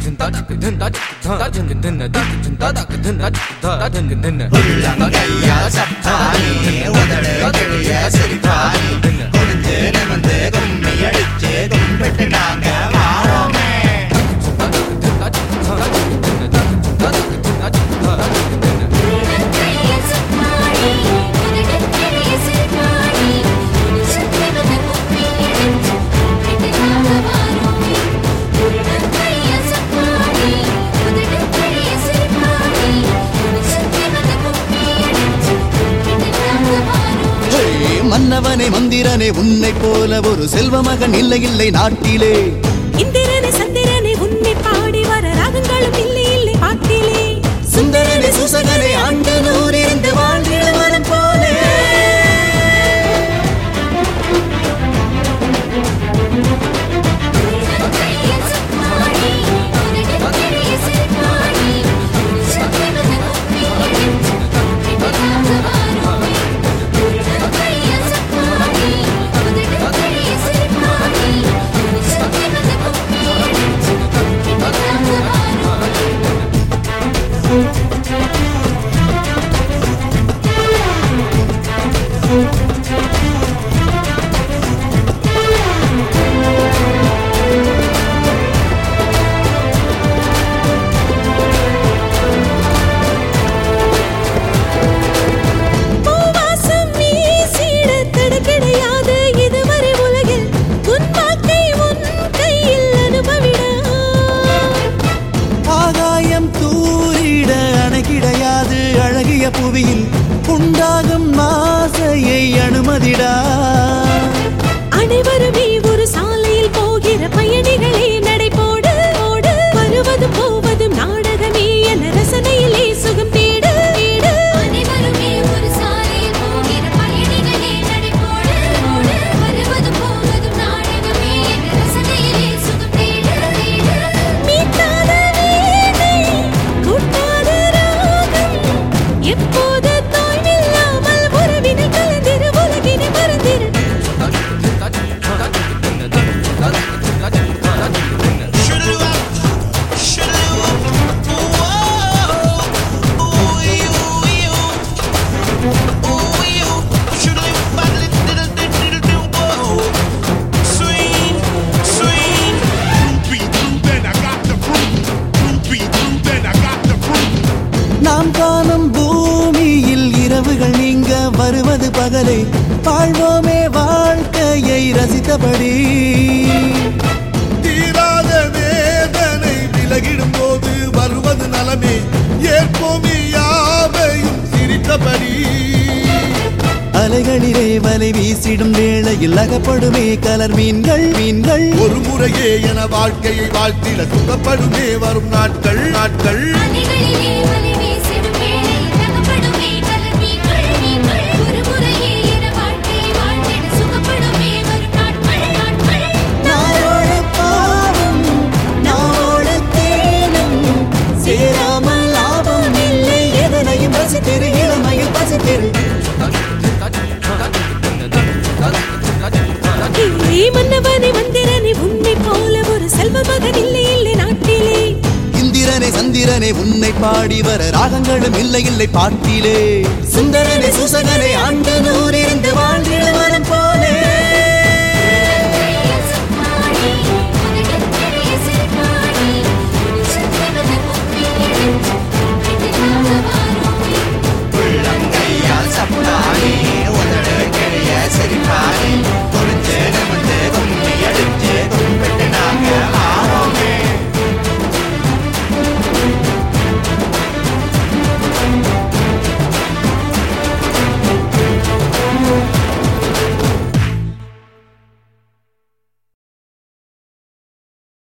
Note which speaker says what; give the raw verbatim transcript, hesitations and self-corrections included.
Speaker 1: மன்னவனே மந்திரனே உன்னை போல ஒரு செல்வ மகன் இல்லை இல்லை நாட்டிலே.
Speaker 2: இந்திரனே சந்திரனே உன்னை பாடி வர ராகங்களும் இல்லை இல்லை பாட்டிலே.
Speaker 1: சுந்தரனே சுசகனே ஆண்டு நூறிருந்து வாழ்ந்திட மனம் போலே. புவியில் உண்டாகும் ஆசையை அனுமதிடா.
Speaker 2: அனைவருமே ஒரு சாலையில் போகிற பயணிகளே நடைபோடு ஓடு. வருவதும் போவதும் நாடகமே என ரசனையிலே சுகம் தேடு. அனைவருமே ஒரு சாலையில் போகிற பயணிகளே நடைபோடு ஓடு. வருவதும் போவதும் நாடகமே என ரசனையிலே சுகம் தேடு. மீட்டாத வீணை கூட்டாத ராகம் எப்போது தோய்வில்லாமல் உறவினை கலந்திரு உலகினை மறந்திரு.
Speaker 1: நாம் காணும் பூமியில் இரவுகள் நீங்க வருவது பகலே. வாழ்வோமே வாழ்க்கையை ரசித்தபடி. தீராத வேதனை விலகிடும் போது வருவது நலமே. ஏற்போமே யாவையும் சிரித்தபடி. அலைகளிலே வலை வீசிடும் வேளையில் அகப்படுமே கலர் மீன்கள் மீன்கள். ஒரு முறையே என வாழ்க்கையை வாழ்த்திட சுகப்படுமே வரும் நாட்கள் நாட்கள். சேராமல் லாபம் இல்லை எதனையும் பசித்திரு இளமையில் பசித்திரு.
Speaker 2: மன்னவனே மந்திரனே உன்னை போல ஒரு செல்வ மகன் இல்லை இல்லை நாட்டிலே.
Speaker 1: இந்திரனே சந்திரனே உன்னை பாடி வர ராகங்களும் இல்லை இல்லை பாட்டிலே. சுந்தரனே சுசகனே ஆண்டு நூறிருந்து வாழ்ந்திட